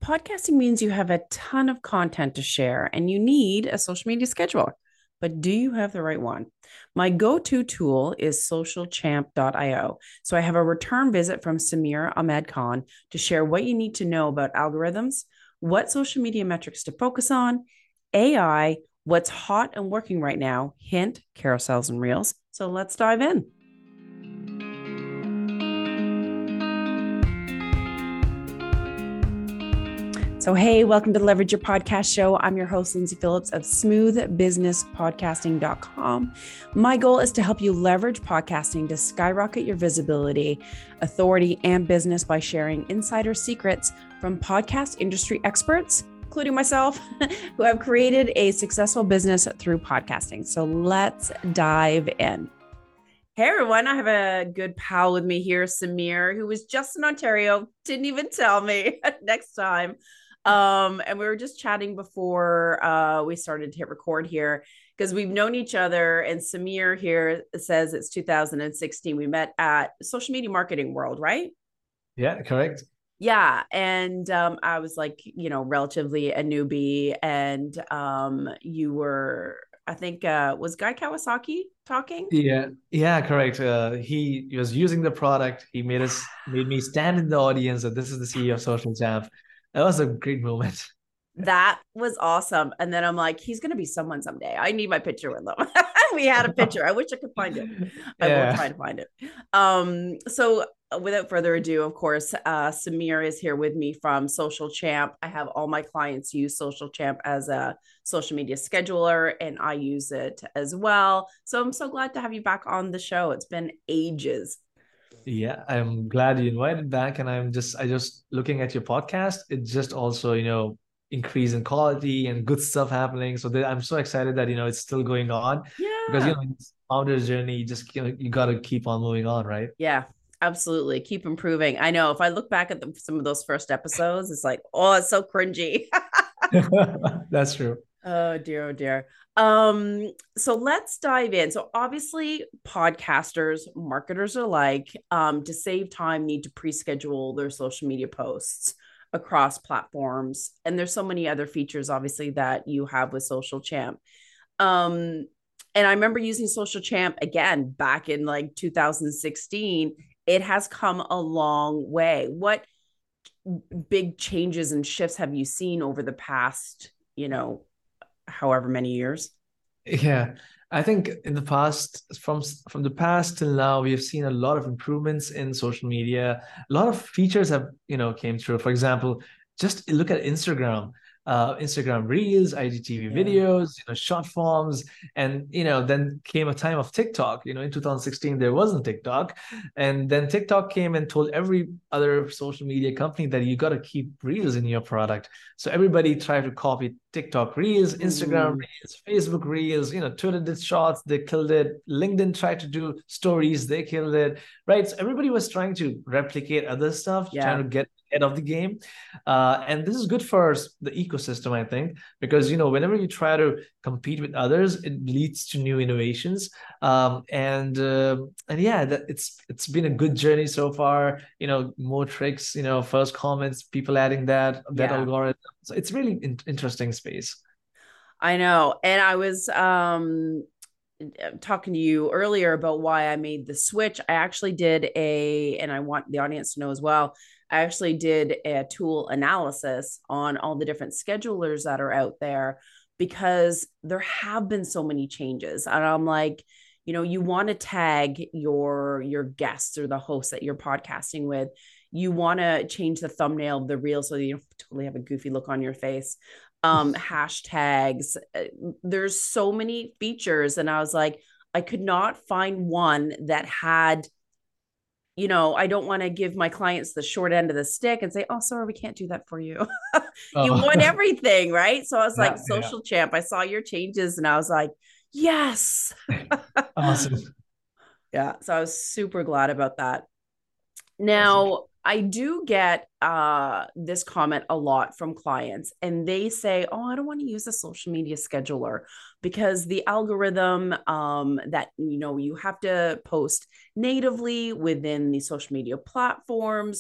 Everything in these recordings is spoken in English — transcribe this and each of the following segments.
Podcasting means you have a ton of content to share and you need a social media scheduler. But do you have the right one? My go to tool is socialchamp.io. So I have a return visit from Samir Ahmed Khan to share what you need to know about algorithms, what social media metrics to focus on, AI, what's hot and working right now, hint, carousels and reels. So let's dive in. So, hey, welcome to the Leverage Your Podcast Show. I'm your host, Lindsay Phillips of smoothbusinesspodcasting.com. My goal is to help you leverage podcasting to skyrocket your visibility, authority, and business by sharing insider secrets from podcast industry experts, including myself, who have created a successful business through podcasting. So let's dive in. Hey everyone, I have a good pal with me here, Samir, who was just in Ontario, didn't even tell me next time. And we were just chatting before we started to hit record here because we've known each other. And Samir here says it's 2016. We met at Social Media Marketing World, right? Yeah, correct. Yeah. And I was like, relatively a newbie. And you were, I think, was Guy Kawasaki talking? Yeah, correct. He was using the product. He made me stand in the audience that this is the CEO of Social Jam. That was a great moment. That was awesome. And then I'm like, he's going to be someone someday. I need my picture with him. We had a picture. I wish I could find it. I will Yeah. try to find it. So without further ado, of course, Samir is here with me from Social Champ. I have all my clients use Social Champ as a social media scheduler, and I use it as well. So I'm so glad to have you back on the show. It's been ages. Yeah, I'm glad you invited back, and I just looking at your podcast. It just also, increase in quality and good stuff happening. So I'm so excited that, it's still going on because, Yeah. it's founder's journey, you just, you got to keep on moving on, right? Yeah, absolutely. Keep improving. I know if I look back at some of those first episodes, it's like, oh, it's so cringy. That's true. Oh dear, oh dear. So let's dive in. So obviously, podcasters, marketers alike, to save time, need to pre-schedule their social media posts across platforms. And there's so many other features, obviously, that you have with Social Champ. Um, and I remember using Social Champ again back in like 2016. It has come a long way. What big changes and shifts have you seen over the past, however many years? Yeah, I think in the past, from the past till now, we have seen a lot of improvements in social media. A lot of features have, came through. For example, just look at Instagram, Instagram Reels, IGTV Yeah. videos, short forms, and then came a time of TikTok. In 2016 there wasn't TikTok, and then TikTok came and told every other social media company that you got to keep Reels in your product. So everybody tried to copy TikTok Reels, Instagram Mm, Reels, Facebook Reels, Twitter did shorts, they killed it. LinkedIn tried to do stories, they killed it, right? So everybody was trying to replicate other stuff, trying yeah. to get ahead of the game. And this is good for the ecosystem, I think, because, whenever you try to compete with others, it leads to new innovations. And yeah, it's been a good journey so far. More tricks, first comments, people adding that Yeah. algorithm. So it's really interesting space. I know. And I was talking to you earlier about why I made the switch. I actually did and I want the audience to know as well. I actually did a tool analysis on all the different schedulers that are out there because there have been so many changes. And I'm like, you want to tag your guests or the hosts that you're podcasting with. You want to change the thumbnail of the reel so you don't totally have a goofy look on your face. Hashtags. There's so many features. And I was like, I could not find one that had, I don't want to give my clients the short end of the stick and say, oh, sorry, we can't do that for you. You Oh, want everything, right? So I was like, yeah, yeah. Social Champ, I saw your changes and I was like, yes. Awesome. Yeah. So I was super glad about that. Awesome. Now, I do get this comment a lot from clients, and they say, "Oh, I don't want to use a social media scheduler because the algorithm that you have to post natively within the social media platforms,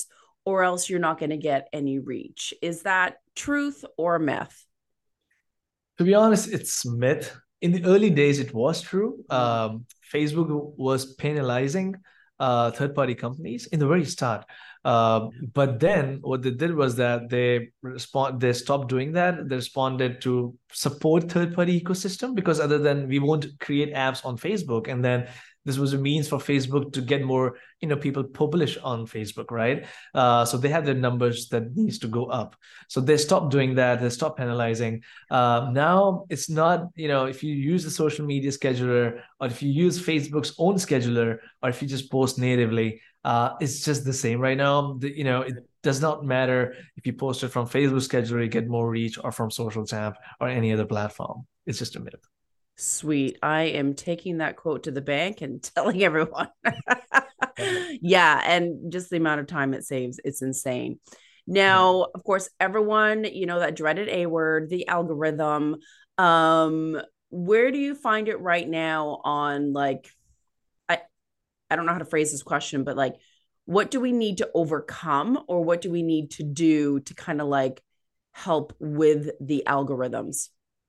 or else you're not going to get any reach. Is that truth or myth? To be honest, it's myth. In the early days, it was true. Facebook was penalizing third-party companies in the very start. But then what they did was that they stopped doing that. They responded to support third-party ecosystem, because other than we won't create apps on Facebook, and then this was a means for Facebook to get more, people publish on Facebook, right? So they have their numbers that needs to go up. So they stopped doing that. They stopped penalizing. Now it's not, if you use the social media scheduler, or if you use Facebook's own scheduler, or if you just post natively, it's just the same right now. It does not matter if you post it from Facebook scheduler, you get more reach, or from Social Champ or any other platform. It's just a myth. Sweet. I am taking that quote to the bank and telling everyone. Yeah. And just the amount of time it saves, it's insane. Now, of course, everyone, that dreaded A word, the algorithm. Where do you find it right now on I don't know how to phrase this question, but what do we need to overcome, or what do we need to do to kind of help with the algorithms?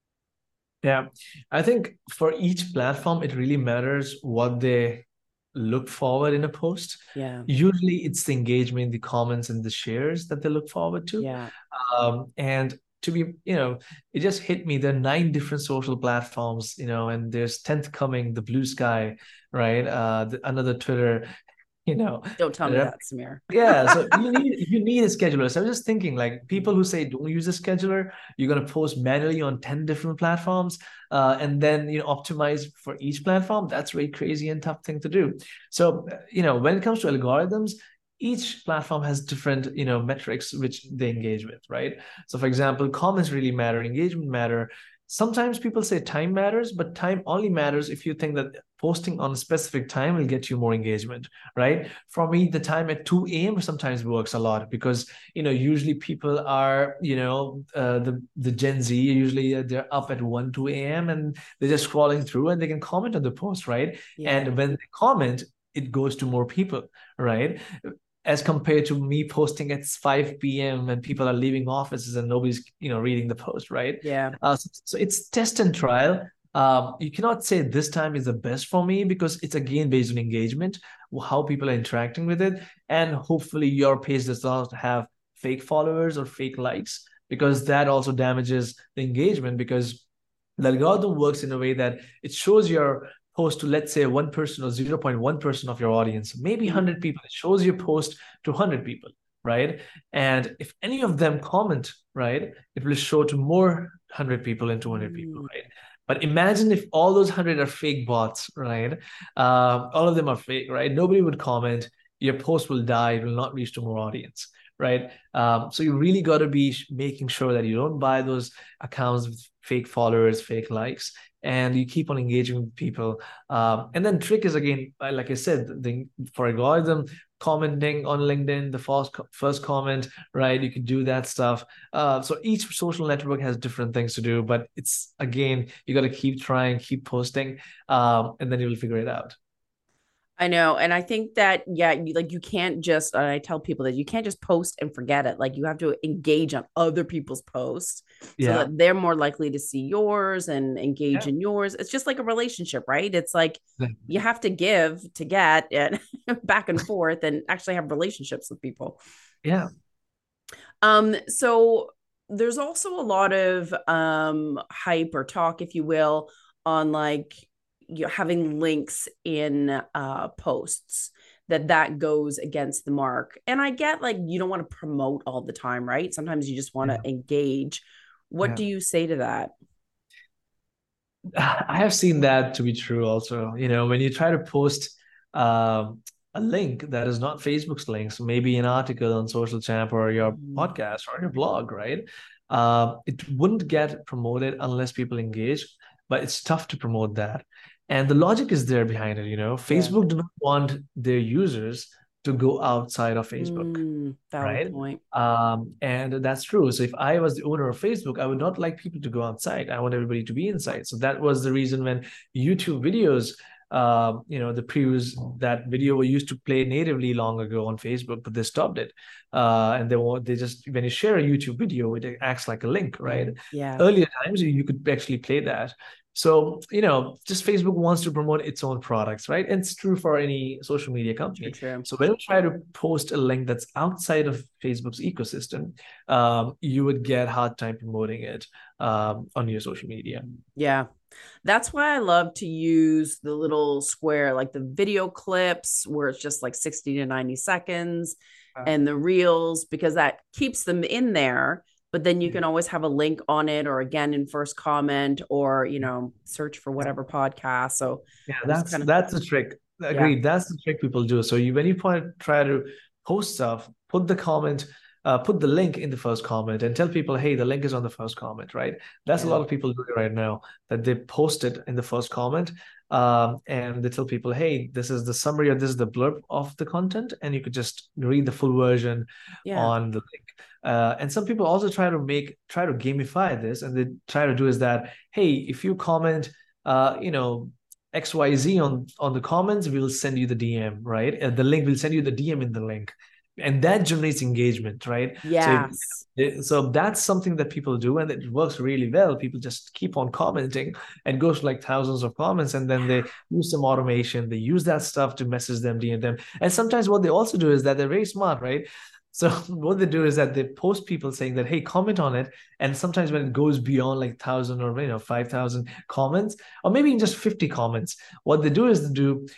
Yeah, I think for each platform, it really matters what they look forward in a post. Yeah. Usually it's the engagement, the comments, and the shares that they look forward to. Yeah. And to be, it just hit me. There are 9 different social platforms, and there's 10th coming, the Blue Sky, right? Another Twitter, Don't tell me that, Samir. yeah, so you need a scheduler. So I was just thinking, people who say don't use a scheduler, you're gonna post manually on 10 different platforms, and then optimize for each platform. That's very crazy and tough thing to do. So when it comes to algorithms, each platform has different metrics which they engage with, right? So for example, comments really matter, engagement matter. Sometimes people say time matters, but time only matters if you think that posting on a specific time will get you more engagement, right? For me, the time at 2 a.m. sometimes works a lot, because usually people are the Gen Z, usually they're up at 1 2 a.m. and they're just scrolling through, and they can comment on the post, right? Yeah. And when they comment, it goes to more people, right? As compared to me posting at 5 p.m. and people are leaving offices and nobody's reading the post, right? Yeah. So it's test and trial. You cannot say this time is the best for me, because it's again based on engagement, how people are interacting with it, and hopefully your page does not have fake followers or fake likes, because that also damages the engagement, because the algorithm works in a way that it shows your post to, let's say, 1% or 0.1% of your audience, maybe 100 people. It shows your post to 100 people, right? And if any of them comment, right, it will show to more 100 people and 200 people, right? But imagine if all those 100 are fake bots, right? All of them are fake, right? Nobody would comment. Your post will die. It will not reach to more audience, right? So you really got to be making sure that you don't buy those accounts with fake followers, fake likes, and you keep on engaging with people. And then trick is, again, like I said, for algorithm, commenting on LinkedIn, the first comment, right? You can do that stuff. So each social network has different things to do, but it's, again, you got to keep trying, keep posting, and then you will figure it out. I know. And I think that, yeah, you can't just, I tell people that you can't just post and forget it. You have to engage on other people's posts so Yeah. that they're more likely to see yours and engage Yeah. in yours. It's just like a relationship, right? It's you have to give to get, and back and forth, and actually have relationships with people. Yeah. So there's also a lot of hype or talk, if you will, on you having links in posts that goes against the mark. And I get you don't want to promote all the time, right? Sometimes you just want to engage. What do you say to that? I have seen that to be true also. When you try to post a link that is not Facebook's link, so maybe an article on Social Champ or your podcast or your blog, right? It wouldn't get promoted unless people engage, but it's tough to promote that. And the logic is there behind it. Facebook do not want their users to go outside of Facebook, right? Point. And that's true. So if I was the owner of Facebook, I would not like people to go outside. I want everybody to be inside. So that was the reason when YouTube videos the previews, that video used to play natively long ago on Facebook, but they stopped it. And they just, when you share a YouTube video, it acts like a link, right? Yeah. Earlier times, you could actually play that. So, just Facebook wants to promote its own products, right? And it's true for any social media company. True. So when we try to post a link that's outside of Facebook's ecosystem, you would get hard time promoting it on your social media. Yeah. That's why I love to use the little square, like the video clips where it's just like 60 to 90 seconds and the reels, because that keeps them in there. But then you can always have a link on it, or again in first comment, or search for whatever podcast. So yeah, that's the trick. Agreed. Yeah. That's the trick people do. So when you try to post stuff, put the link in the first comment and tell people, hey, the link is on the first comment, right? That's a lot of people doing right now, that they post it in the first comment, and they tell people, hey, this is the summary or this is the blurb of the content, and you could just read the full version on the link. And some people also try to gamify this, and they try to do is that, hey, if you comment, XYZ on the comments, we'll send you the DM, right? The link will send you the DM in the link. And that generates engagement, right? Yes. So that's something that people do, and it works really well. People just keep on commenting and goes to like thousands of comments, and then they use some automation. They use that stuff to message them, DM them. And sometimes what they also do is that they're very smart, right? So what they do is that they post people saying that, hey, comment on it. And sometimes when it goes beyond like 1,000 or 5,000 comments, or maybe just 50 comments, what they do is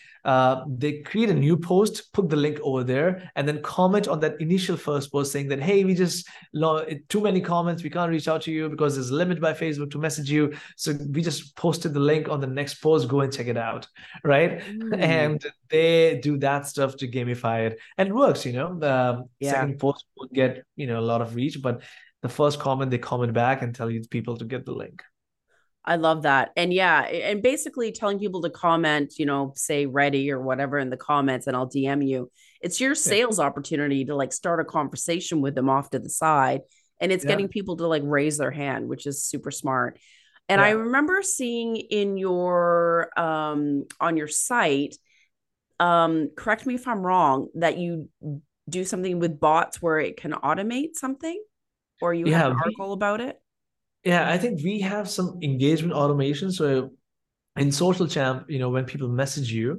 they create a new post, put the link over there, and then comment on that initial first post saying that, hey, we just too many comments, we can't reach out to you because there's a limit by Facebook to message you. So we just posted the link on the next post, go and check it out, right? And they do that stuff to gamify it, and it works. The second post will get a lot of reach, but the first comment, they comment back and tell you people to get the link. I love that. And and basically telling people to comment, say ready or whatever in the comments, and I'll DM you. It's your sales opportunity to like start a conversation with them off to the side. And it's getting people to like raise their hand, which is super smart. And I remember seeing in your on your site, correct me if I'm wrong, that you do something with bots where it can automate something, or you have an article about it. Yeah, I think we have some engagement automation. So in Social Champ, when people message you,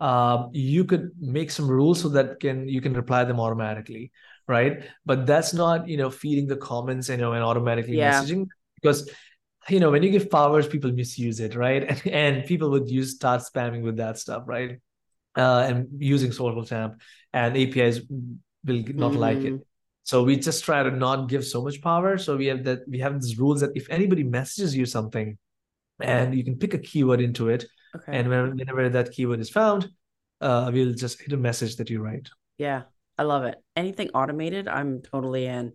you could make some rules so that you can reply them automatically, right? But that's not, feeding the comments, and automatically messaging, because when you give powers, people misuse it, right? And people would start spamming with that stuff, right? And using Social Champ, and APIs will not like it. So we just try to not give so much power. So we have these rules that if anybody messages you something, and you can pick a keyword into it, and whenever that keyword is found, we'll just hit a message that you write. Yeah, I love it. Anything automated, I'm totally in.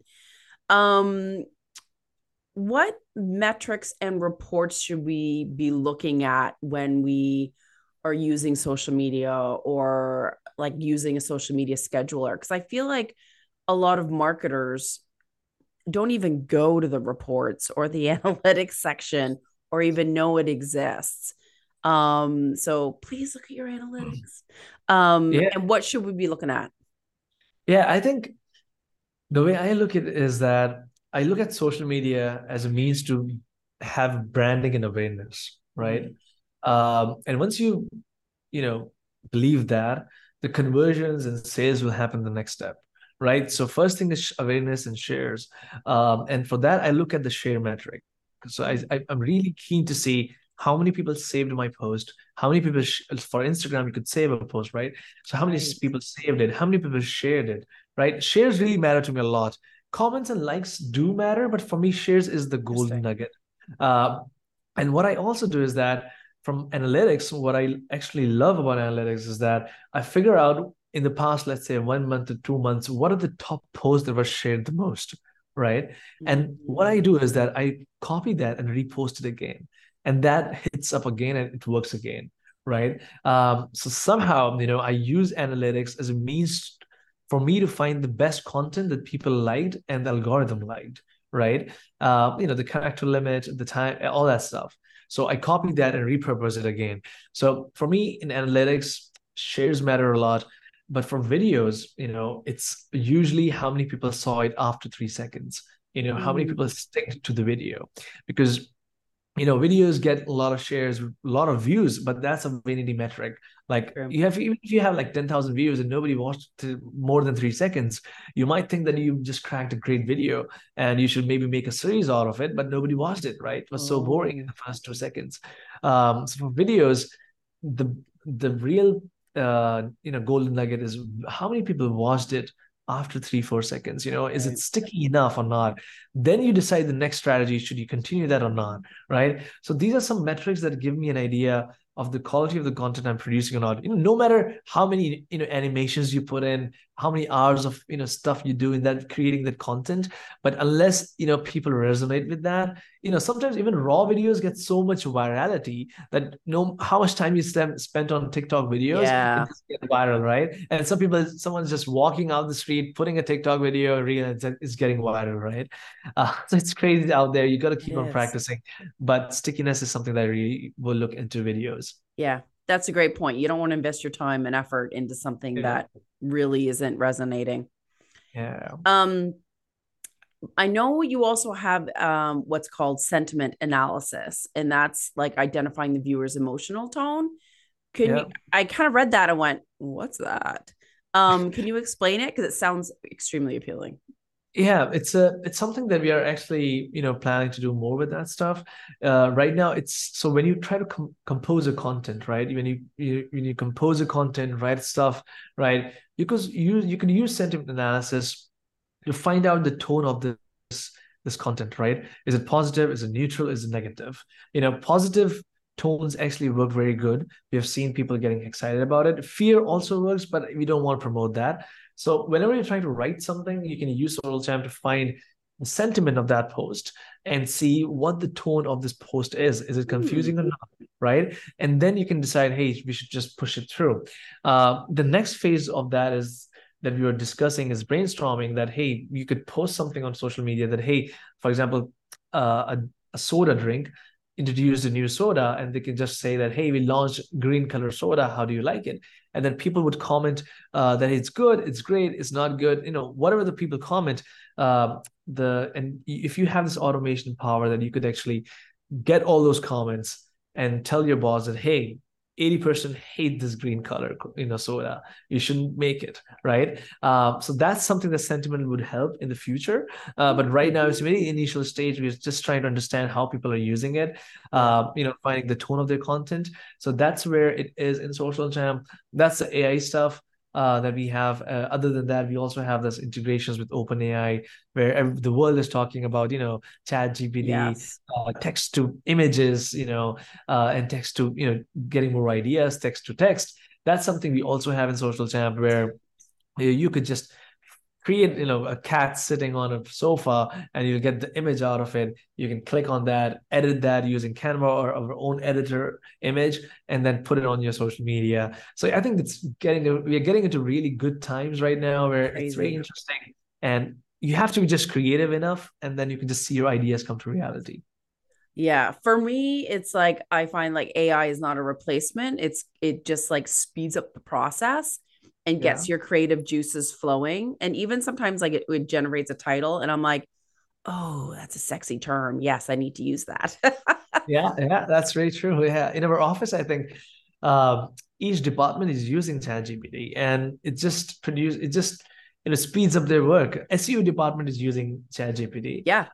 What metrics and reports should we be looking at when we are using social media, or like using a social media scheduler? Because I feel like a lot of marketers don't even go to the reports or the analytics section, or even know it exists. So please look at your analytics. And what should we be looking at? Yeah, I think the way I look at it is that I look at social media as a means to have branding and awareness, right? And once you believe that, the conversions and sales will happen the next step, right? So first thing is awareness and shares. And for that, I look at the share metric. So I'm really keen to see how many people saved my post, how many people, for Instagram, you could save a post, right? So how many people saved it, how many people shared it, right? Shares really matter to me a lot. Comments and likes do matter, but for me, shares is the golden nugget. And what I also do is that from analytics, what I actually love about analytics is that I figure out in the past, let's say 1 month to 2 months, what are the top posts that were shared the most, right? And what I do is that I copy that and repost it again. And that hits up again and it works again, right? So somehow, I use analytics as a means for me to find the best content that people liked and the algorithm liked, right? The character limit, the time, all that stuff. So I copied that and repurposed it again. So for me in analytics, shares matter a lot. But for videos, it's usually how many people saw it after 3 seconds. How many Mm, people stick to the video, because videos get a lot of shares, a lot of views, but that's a vanity metric. Like true. you have, even if you have like 10,000 views and nobody watched it more than 3 seconds, you might think that you just cracked a great video and you should maybe make a series out of it, but nobody watched it, right? It was so boring in Oh, the first 2 seconds. So for videos, the real golden nugget is how many people watched it after 3 4 seconds. Is it right. sticky enough or not? Then you decide the next strategy, should you continue that or not, right? So these are some metrics that give me an idea of the quality of the content I'm producing or not. No matter how many animations you put in, how many hours of stuff you do in that creating that content, but unless people resonate with that, sometimes even raw videos get so much virality that no how much time you spent on TikTok videos, it Yeah. just get viral, right? And someone's just walking out the street, putting a TikTok video, reel, it's getting viral, right? So it's crazy out there. You got to It keep on is. practicing. But stickiness is something that I really will look into videos. Yeah. That's a great point. You don't want to invest your time and effort into something Yeah. that really isn't resonating. Yeah. Um, I know you also have what's called sentiment analysis, and that's like identifying the viewer's emotional tone. Can you, Yeah. I kind of read that and went, what's that? Can you explain it? Because it sounds extremely appealing. Yeah, it's something that we are actually planning to do more with that stuff. Right now, it's so when you try to compose a content, right? When you compose a content, write stuff, right? Because you can use sentiment analysis to find out the tone of this content, right? Is it positive? Is it neutral? Is it negative? Positive tones actually work very good. We have seen people getting excited about it. Fear also works, but we don't want to promote that. So whenever you're trying to write something, you can use Social Jam to find the sentiment of that post and see what the tone of this post is. Is it Hmm. confusing or not? Right? And then you can decide, hey, we should just push it through. The next phase of that we were discussing is brainstorming that, hey, you could post something on social media that, hey, for example, a soda drink introduced a new soda, and they can just say that, hey, we launched green color soda, how do you like it? And then people would comment that it's good, it's great, it's not good, whatever the people comment. And if you have this automation power, that you could actually get all those comments and tell your boss that, hey, 80% hate this green color soda, you shouldn't make it, right? So that's something that sentiment would help in the future. But right now it's very initial stage. We're just trying to understand how people are using it, Yeah. finding the tone of their content. So that's where it is in Social Jam. That's the AI stuff that we have. Other than that, we also have this integrations with OpenAI, where the world is talking about, Chat GPT, Yes. text to images, and text to, getting more ideas, text to text. That's something we also have in Social Jam, where you could just create a cat sitting on a sofa and you get the image out of it. You can click on that, edit that using Canva or our own editor image, and then put it on your social media. So I think we are getting into really good times right now, where it's very Crazy. interesting, and you have to be just creative enough, and then you can just see your ideas come to reality. Yeah. For me, it's like I find like AI is not a replacement. It just like speeds up the process and Yeah. gets your creative juices flowing. And even sometimes like it generates a title and I'm like, oh, that's a sexy term. Yes, I need to use that. Yeah, that's very true. Yeah, in our office, I think each department is using ChatGPT, and it just speeds up their work. SEO department is using ChatGPT. Yeah.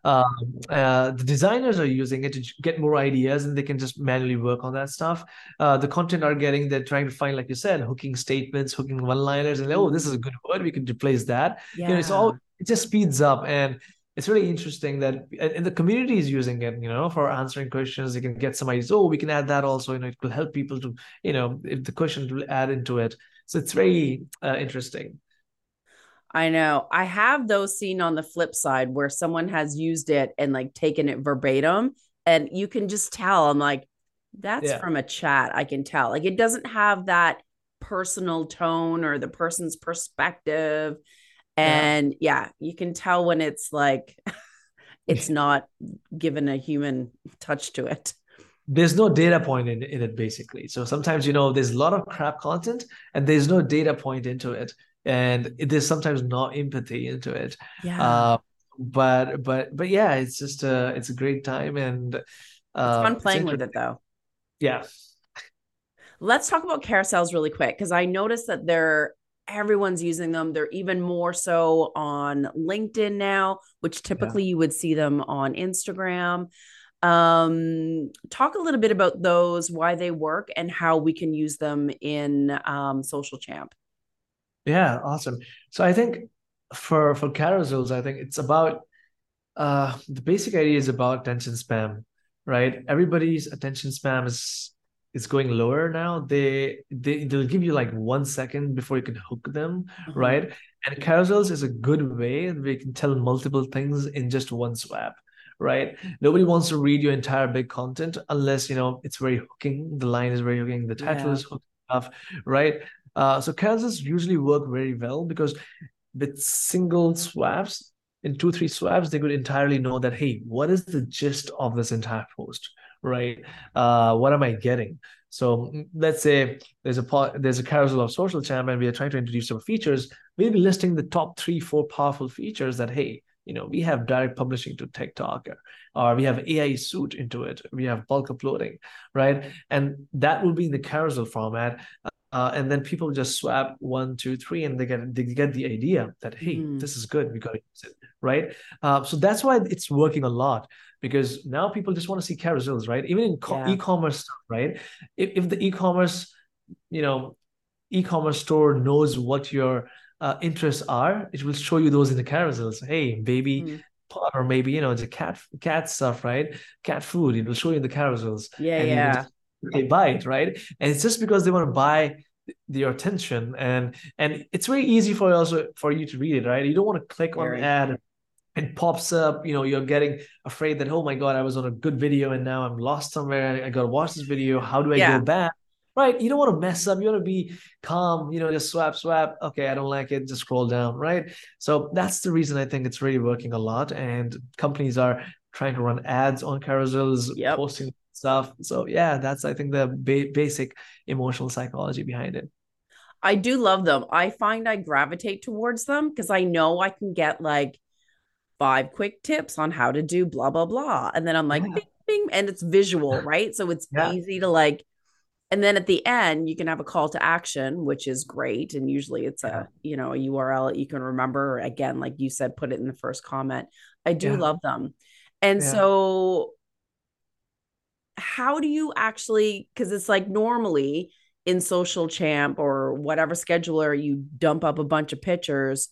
The designers are using it to get more ideas, and they can just manually work on that stuff. The content are getting they're trying to find, like you said, hooking statements, hooking one-liners, and oh, this is a Mm, good word. We can replace that. yeah. It just speeds up, and it's really interesting that and the community is using it, for answering questions. You can get some ideas. Oh, we can add that also. It will help people to, if the question will add into it. So it's very interesting. I know. I have those seen on the flip side where someone has used it and like taken it verbatim. And you can just tell, I'm like, that's Yeah. from a chat. I can tell. Like it doesn't have that personal tone or the person's perspective. Yeah. And yeah, you can tell when it's like, it's not given a human touch to it. there's no data point in it basically. So sometimes, there's a lot of crap content and there's no data point into it. And there's sometimes no empathy into it. Yeah. But yeah, it's just it's a great time, and It's fun it's playing with interesting. it though. Yeah. Let's talk about carousels really quick because I noticed that everyone's using them. They're even more so on LinkedIn now, which Yeah. typically you would see them on Instagram. Talk a little bit about those, why they work, and how we can use them in Social Champ. Yeah, awesome. So I think for carousels, I think it's about the basic idea is about attention span, right? Everybody's attention span is going lower now. They'll give you like 1 second before you can hook them, Mhm. right? And carousels is a good way we can tell multiple things in just one swap, right? Nobody wants to read your entire big content unless it's very hooking. The line is very hooking, the title Yeah. is hooking enough, right? So carousels usually work very well because with single swaps, in 2 3 swaps they could entirely know that, hey, what is the gist of this entire post, right? What am I getting? So let's say there's a carousel of Social Champ and we are trying to introduce some features. We'll be listing the top 3 4 powerful features that, hey, we have direct publishing to TikTok, or we have AI suite into it, we have bulk uploading, right? And that will be in the carousel format. And then people just swap 1 2 3 and they get the idea that, hey, Mhm. this is good, we got to use it, right? So that's why it's working a lot, because now people just want to see carousels, right? Even in Yeah. e-commerce, right? If the you know e-commerce store knows what your interests are, it will show you those in the carousels. Hey, baby Mhm. pot, or maybe the cat stuff, right? Cat food. It will show you in the carousels, Yeah. and you can Yeah. just they buy it, right? And it's just because they want to buy your attention, and it's very easy for you to read it, right? You don't want to click on Very. ad and pops up, you're getting afraid that, oh my God, I was on a good video and now I'm lost somewhere. I got to watch this video. How do I go Yeah. back? Right. You don't want to mess up. You want to be calm, just swap. Okay, I don't like it. Just scroll down. Right. So that's the reason I think it's really working a lot. And companies are trying to run ads on carousels, Yep. posting stuff. So yeah, that's, I think, the basic emotional psychology behind it. I do love them. I find I gravitate towards them because I know I can get like 5 quick tips on how to do blah, blah, blah. And then I'm like, Yeah. bing, bing, and it's visual, right? So it's Yeah. easy to like, and then at the end, you can have a call to action, which is great. And usually it's Yeah. a URL that you can remember. Again, like you said, put it in the first comment. I do Yeah. love them. And Yeah. so how do you actually, because it's like normally in Social Champ or whatever scheduler, you dump up a bunch of pictures,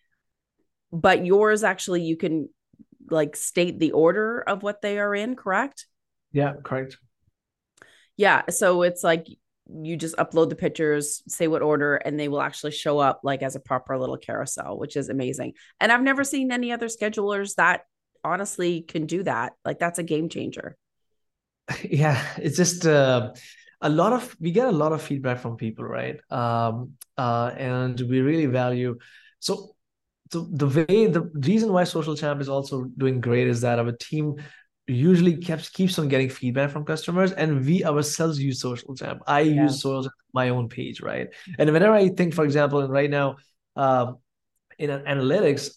but yours actually, you can like state the order of what they are in, correct? Yeah. Correct. Yeah. So it's like you just upload the pictures, say what order, and they will actually show up like as a proper little carousel, which is amazing. And I've never seen any other schedulers that honestly can do that. Like that's a game changer. Yeah, it's just we get a lot of feedback from people, right? And we really value. So the reason why Social Champ is also doing great is that our team usually keeps on getting feedback from customers, and we ourselves use Social Champ. I Yeah. use Social Champ on my own page, right? And whenever I think, for example, and right now, in analytics,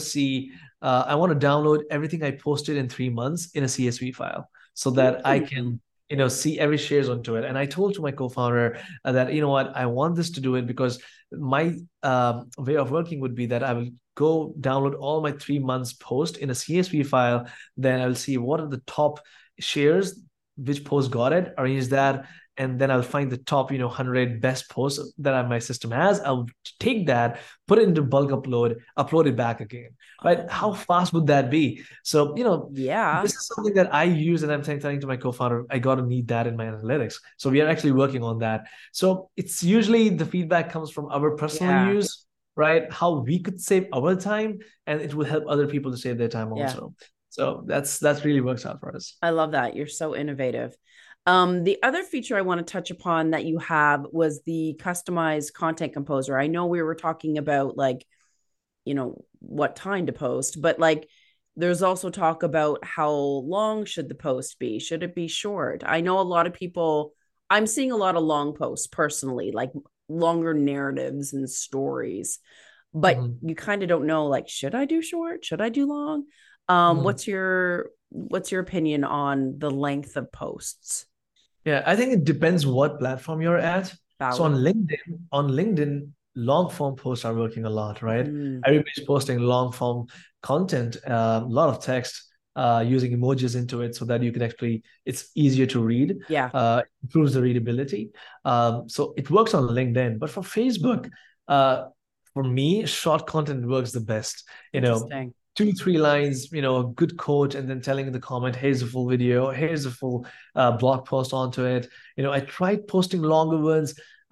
I want to download everything I posted in 3 months in a CSV file so that I Mm. can, see every shares onto it. And I told to my co-founder that, you know what, I want this to do it because my way of working would be that I will go download all my 3 months post in a CSV file. Then I'll see what are the top shares, which post got it, arrange that, and then I'll find the top, 100 best posts that my system has. I'll take that, put it into bulk upload it back again, right? How Oh, fast would that be? So, yeah. this is something that I use, and I'm telling to my co-founder, I got to need that in my analytics. So we are actually working on that. So it's usually the feedback comes from our personal Yeah. use, right? How we could save our time, and it will help other people to save their time Yeah. also. So that's really works out for us. I love that. You're so innovative. The other feature I want to touch upon that you have was the customized content composer. I know we were talking about like, what time to post, but like there's also talk about how long should the post be? Should it be short? I know a lot of people, I'm seeing a lot of long posts personally, like longer narratives and stories, but Mhm. you kind of don't know, like, should I do short? Should I do long? Mhm. What's your opinion on the length of posts? Yeah, I think it depends what platform you're at. So Valid. on LinkedIn, long form posts are working a lot, right? Mm, Everybody's posting long form content, a lot of text, using emojis into it so that you can actually, it's easier to read, yeah. improves the readability. So it works on LinkedIn, but for Facebook, uh, for me, short content works the best. You know, Interesting. 2, 3 lines, a good quote, and then telling in the comment, here's the full video, here's the full blog post onto it. I tried posting longer ones,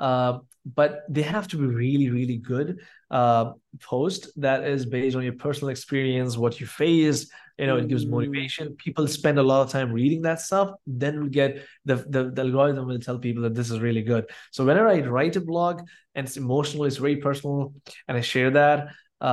but they have to be really, really good post that is based on your personal experience, what you faced. It gives Mm, motivation. People spend a lot of time reading that stuff. Then we'll get the algorithm will tell people that this is really good. So whenever I write a blog and it's emotional, it's very personal, and I share that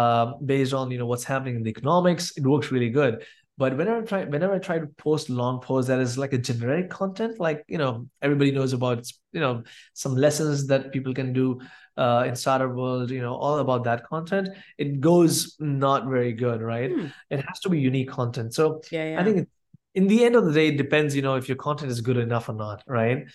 based on what's happening in the economics, it works really good. But whenever I try to post long posts that is like a generic content, like everybody knows about some lessons that people can do in startup world, all about that content, it goes not very good, right? hmm. It has to be unique content. So Yeah, I yeah. think in the end of the day, it depends, if your content is good enough or not, right?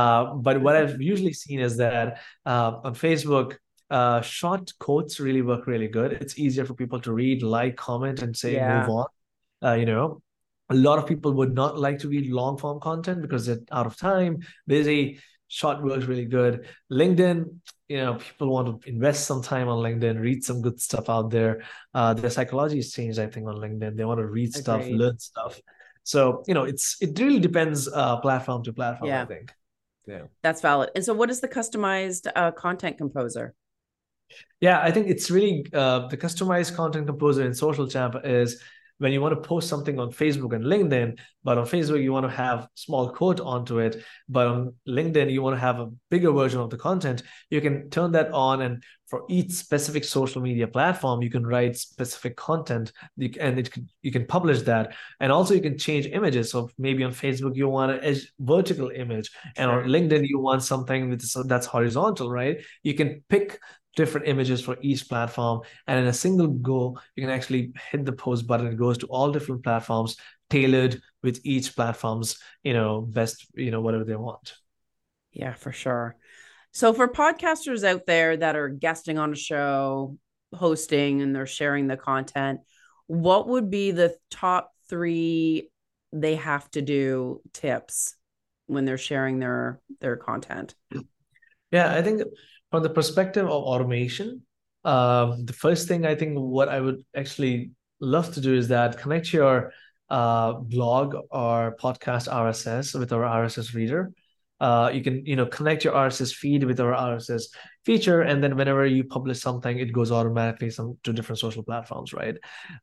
But what I've usually seen is that on Facebook, short quotes really work really good. It's easier for people to read, like, comment, and say move Yeah, on. Uh, you know, a lot of people would not like to read long form content because they're out of time, busy. Short works really good. LinkedIn, people want to invest some time on LinkedIn, read some good stuff out there. Their psychology has changed, I think, on LinkedIn. They want to read stuff, agreed. learn stuff. So, it really depends platform to platform, I Yeah, think. Yeah. that's valid. And so, what is the customized content composer? Yeah, I think it's really the customized content composer in Social Champ is when you want to post something on Facebook and LinkedIn, but on Facebook you want to have small quote onto it, but on LinkedIn you want to have a bigger version of the content. You can turn that on, and for each specific social media platform, you can write specific content, and you can publish that, and also you can change images. So maybe on Facebook you want a vertical image, and on Sure. LinkedIn you want something that's horizontal, right? You can pick different images for each platform. And in a single go, you can actually hit the post button. It goes to all different platforms, tailored with each platform's, best, whatever they want. Yeah, for sure. So, for podcasters out there that are guesting on a show, hosting, and they're sharing the content, what would be the top three they have to do tips when they're sharing their content? Yeah, I think from the perspective of automation, the first thing I think what I would actually love to do is that connect your blog or podcast RSS with our RSS reader. You can, connect your RSS feed with our RSS feature, and then whenever you publish something, it goes automatically to different social platforms, right?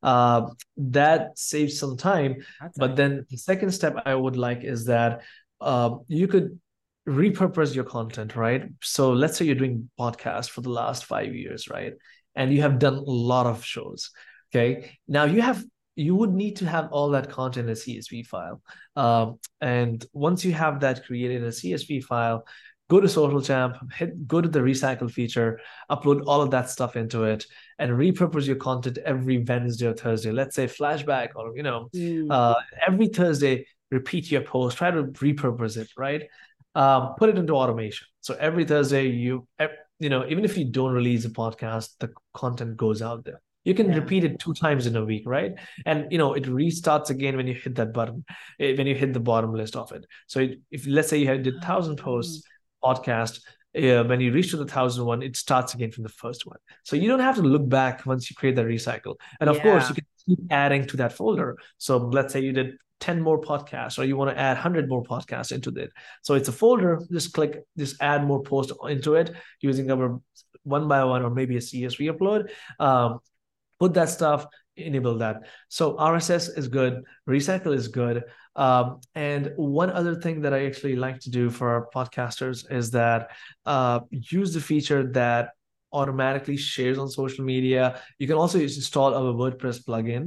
That saves some time. That's But then the second step I would like is that you could repurpose your content, right? So let's say you're doing podcasts for the last 5 years, right? And you have done a lot of shows. Okay. Now you would need to have all that content in a CSV file. And once you have that created in a CSV file, go to Social Champ, go to the recycle feature, upload all of that stuff into it, and repurpose your content every Wednesday or Thursday. Let's say flashback, or Mm, every Thursday, repeat your post, try to repurpose it, right? Put it into automation. So every Thursday, even if you don't release a podcast, the content goes out there. You can yeah. repeat it 2 times in a week, right? And it restarts again when you hit that button, when you hit the bottom list of it. So if let's say you did 1,000 posts podcast, when you reach to the 1,001, it starts again from the first one. So you don't have to look back once you create that recycle. And of course, you Yeah. can keep adding to that folder. So let's say you did 10 more podcasts, or you want to add 100 more podcasts into it. So it's a folder, just add more posts into it using our one by one, or maybe a CSV upload. Put that stuff, enable that. So RSS is good, recycle is good. And one other thing that I actually like to do for our podcasters is that use the feature that automatically shares on social media. You can also install our WordPress plugin.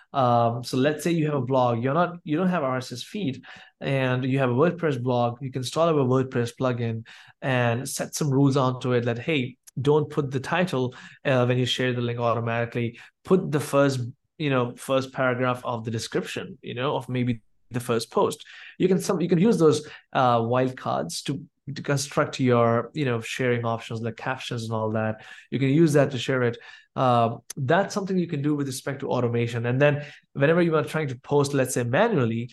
So let's say you have a blog, you don't have RSS feed, and you have a WordPress blog. You can install a WordPress plugin and set some rules onto it that, hey, don't put the title when you share the link automatically. Put the first paragraph of the description, of maybe the first post. You can use those wildcards to construct your sharing options like captions and all that. You can use that to share it. That's something you can do with respect to automation. And then whenever you are trying to post, let's say manually,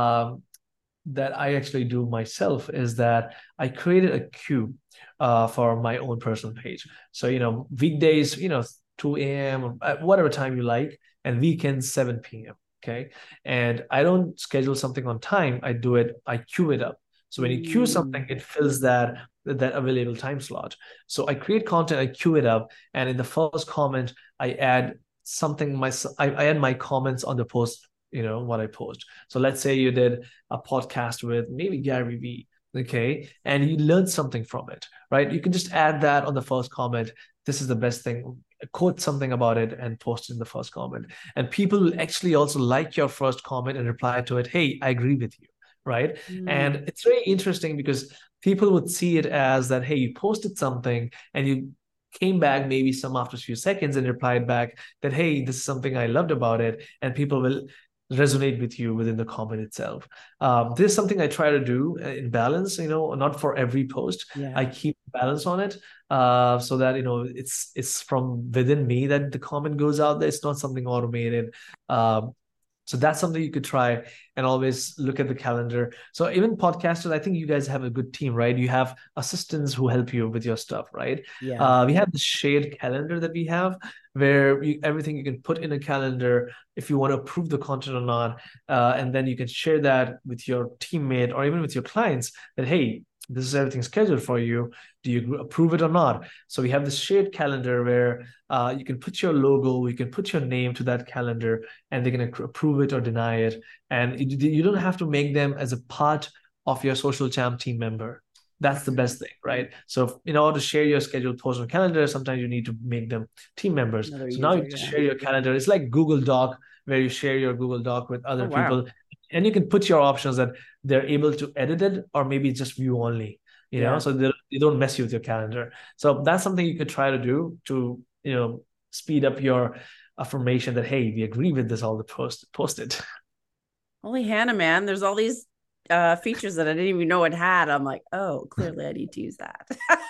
that I actually do myself is that I created a queue for my own personal page. So, weekdays, 2 a.m., at whatever time you like, and weekends, 7 p.m. Okay. And I don't schedule something on time. I queue it up. So when you queue something, it fills that available time slot. So I create content, I queue it up, and in the first comment, I add something. I add my comments on the post, what I post. So let's say you did a podcast with maybe Gary Vee, okay, and you learned something from it, right? You can just add that on the first comment. This is the best thing. Quote something about it and post it in the first comment. And people will actually also like your first comment and reply to it. Hey, I agree with you, right? And it's very interesting because people would see it as that, hey, you posted something and you came back maybe some after a few seconds and replied back that, hey, this is something I loved about it. And people will resonate with you within the comment itself. This is something I try to do in balance, not for every post. Yeah. I keep balance on it so that, it's from within me that the comment goes out there. It's not something automated. So that's something you could try, and always look at the calendar. So even podcasters, I think you guys have a good team, right? You have assistants who help you with your stuff, right? Yeah. We have the shared calendar that we have where everything you can put in a calendar if you want to approve the content or not. And then you can share that with your teammate or even with your clients that, hey, this is everything scheduled for you. Do you approve it or not? So we have this shared calendar where you can put your logo, you can put your name to that calendar, and they're going to approve it or deny it. And you don't have to make them as a part of your Social Champ team member. That's the best thing, right? So in order to share your scheduled post on calendar, sometimes you need to make them team members. Another So user, now you just share your calendar. It's like Google Doc, where you share your Google Doc with other people. And you can put your options that they're able to edit it or maybe just view only, so they don't mess you with your calendar. So that's something you could try to do to, speed up your affirmation that, hey, we agree with this, all the post it. Holy Hannah, man, there's all these features that I didn't even know it had. I'm like, oh, clearly I need to use that.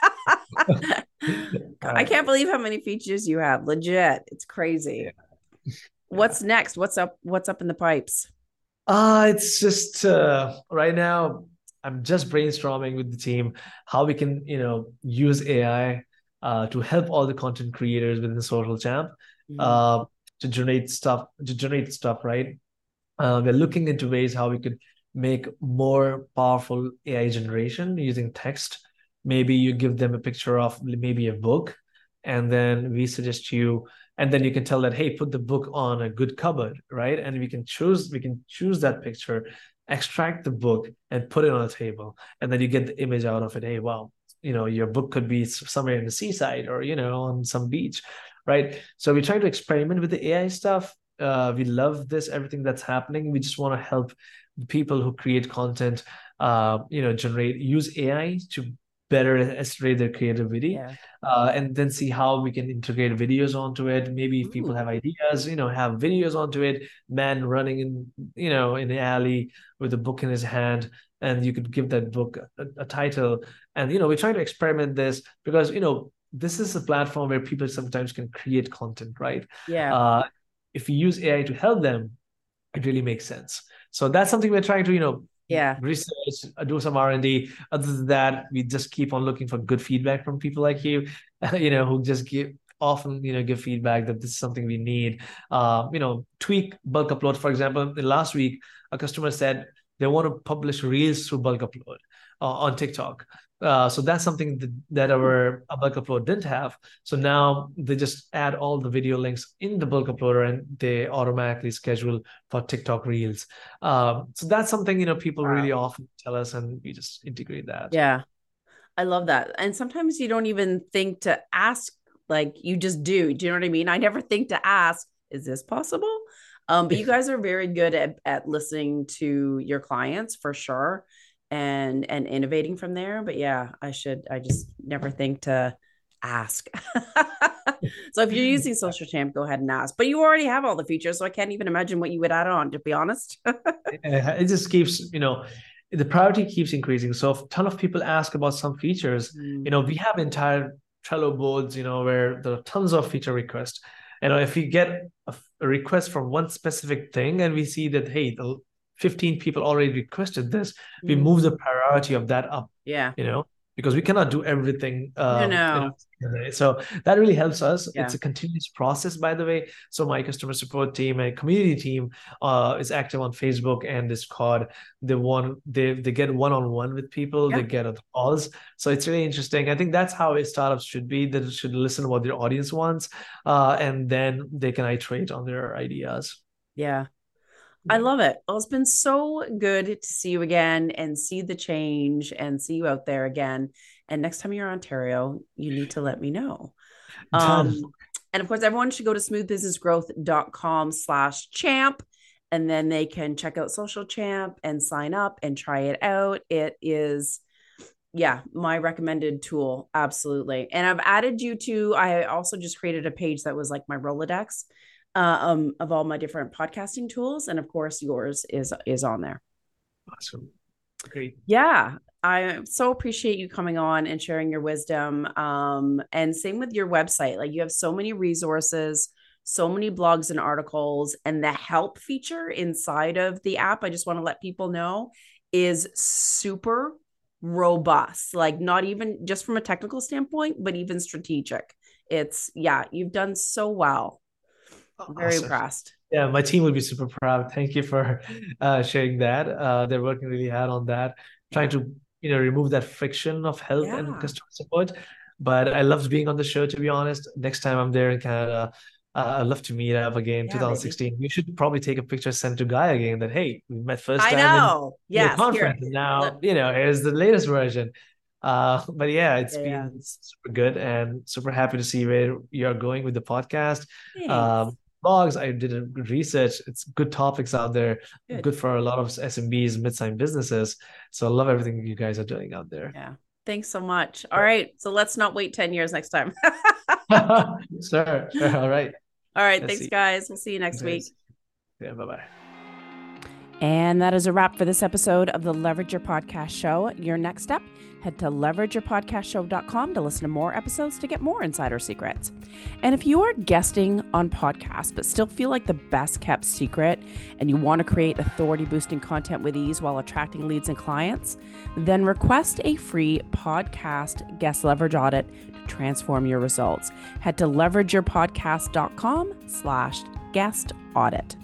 I can't believe how many features you have. Legit. It's crazy. Yeah. What's next? What's up in the pipes? It's just right now I'm just brainstorming with the team how we can, use AI to help all the content creators within Social Champ to generate stuff, right? We're looking into ways how we could make more powerful AI generation using text. Maybe you give them a picture of maybe a book, and then we suggest you, and then you can tell that, hey, put the book on a good cupboard, right? And we can choose that picture, extract the book and put it on a table, and then you get the image out of it. Hey, wow, your book could be somewhere in the seaside or on some beach, right? So we try to experiment with the AI stuff. We love everything that's happening. We just want to help the people who create content use AI to better estimate their creativity, and then see how we can integrate videos onto it. Maybe if people have ideas, have videos onto it, man running in the alley with a book in his hand, and you could give that book a title. And we're trying to experiment this because this is a platform where people sometimes can create content, right? If you use AI to help them, it really makes sense. So that's something we're trying to research, do some R&D. Other than that, we just keep on looking for good feedback from people like you, who just give feedback that this is something we need. Tweak bulk upload. For example, last week, a customer said they want to publish reels through bulk upload on TikTok. So that's something that our bulk upload didn't have. So now they just add all the video links in the bulk uploader and they automatically schedule for TikTok reels. So that's something, people really often tell us, and we just integrate that. Yeah. I love that. And sometimes you don't even think to ask, like you just do. Do you know what I mean? I never think to ask, is this possible? But you guys are very good at listening to your clients for sure, and innovating from there. But yeah, I just never think to ask. So if you're using Social Champ, go ahead and ask. But you already have all the features, so I can't even imagine what you would add on, to be honest. It just keeps, the priority keeps increasing. So if a ton of people ask about some features, we have entire Trello boards, where there are tons of feature requests. If we get a request from one specific thing and we see that, hey, the 15 people already requested this, we move the priority of that up. Yeah. Because we cannot do everything. No. So that really helps us. Yeah. It's a continuous process, by the way. So my customer support team and community team is active on Facebook and Discord. They get one-on-one with people. Yeah. They get calls. So it's really interesting. I think that's how a startup should be. That it should listen to what their audience wants, and then they can iterate on their ideas. Yeah. I love it. Well, it's been so good to see you again and see the change and see you out there again. And next time you're in Ontario, you need to let me know. And of course, everyone should go to smoothbusinessgrowth.com/champ, and then they can check out Social Champ and sign up and try it out. It is, my recommended tool. Absolutely. And I've added you to, I also just created a page that was like my Rolodex of all my different podcasting tools, and of course yours is on there. Awesome. Great. Yeah, I so appreciate you coming on and sharing your wisdom, and same with your website. Like, you have so many resources, so many blogs and articles, and the help feature inside of the app, I just want to let people know, is super robust. Like, not even just from a technical standpoint, but even strategic. It's you've done so well. Very impressed. Yeah, my team would be super proud. Thank you for sharing that. They're working really hard on that, trying to remove that friction of help and customer support. But I loved being on the show, to be honest. Next time I'm there in Canada, I'd love to meet up again. 2016. Maybe. We should probably take a picture, send to Guy again. That, hey, we met first time in the conference, and now here's the latest version. But it's been super good, and super happy to see where you're going with the podcast. Blogs, I did a good research. It's good topics out there, good for a lot of SMBs, mid-sized businesses. So I love everything you guys are doing out there. Yeah. Thanks so much. All right. So let's not wait 10 years next time. Sure. All right. All right. Thanks, guys. We'll see you next week. Yeah. Bye-bye. And that is a wrap for this episode of the Leverage Your Podcast Show. Your next step, head to leverageyourpodcastshow.com to listen to more episodes to get more insider secrets. And if you are guesting on podcasts but still feel like the best kept secret and you want to create authority boosting content with ease while attracting leads and clients, then request a free podcast guest leverage audit to transform your results. Head to leverageyourpodcast.com/guest audit.